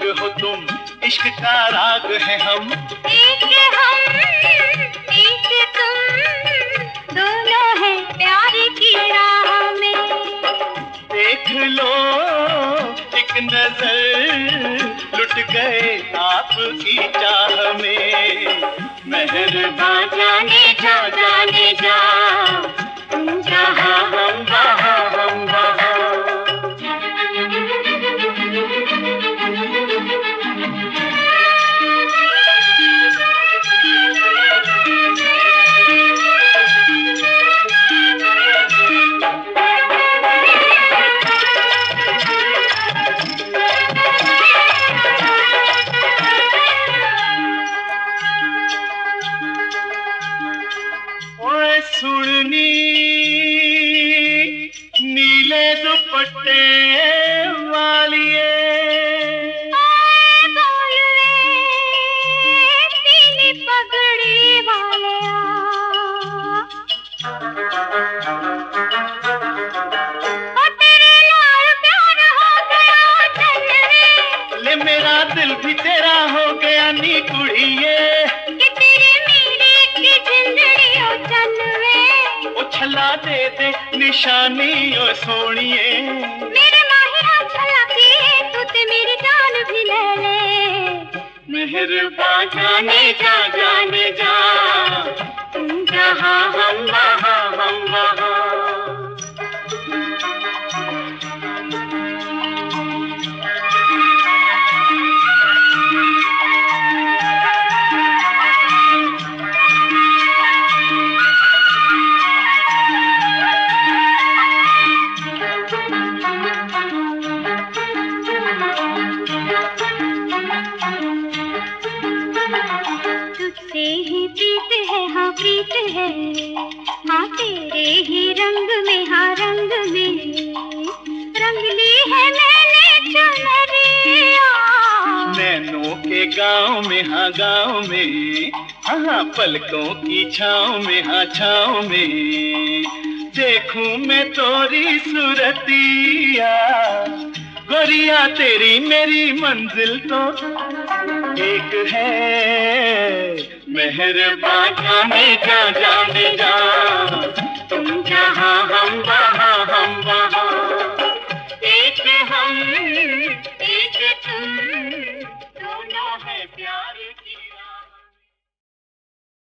हो तुम, इश्क का राग है हम। एक तुम दोनों हैं प्यार की राह में। देख लो एक नजर, लुट गए आपकी चाह में। मेहरबान जाने जा, जाने जा, तुम जहाँ हम वहाँ, हम वहाँ। सुननी नीले दुपट्टे वालिए, पीली पगड़ी वाले तेरे लाल प्यार हो गया चल ले मेरा दिल भी तेरा हो गया नी कुड़िए। छला दे दे निशानी ओ सोनिए, मेरे माहिया छला के तू ते मेरी जान भी ले ले। मेहरबान जाने जा, जाने जा, तुम जहाँ हम वहाँ, हम वहाँ। तुझसे ही प्रीत है, हाँ प्रीत है, हाँ तेरे ही रंग में, हाँ रंग में रंग ली है मैंने चुनरिया। नैनों के गाँव में, हाँ गाँव में, हाँ पलकों की छाँव में, हाँ छाँव में देखूं मैं तोरी सूरतिया। गोरिया तेरी मेरी मंजिल तो एक है। मेहरबान जाने जा, जाने जा, तुम जहाँ हम वहाँ, हम वहाँ। एक हम, एक तुम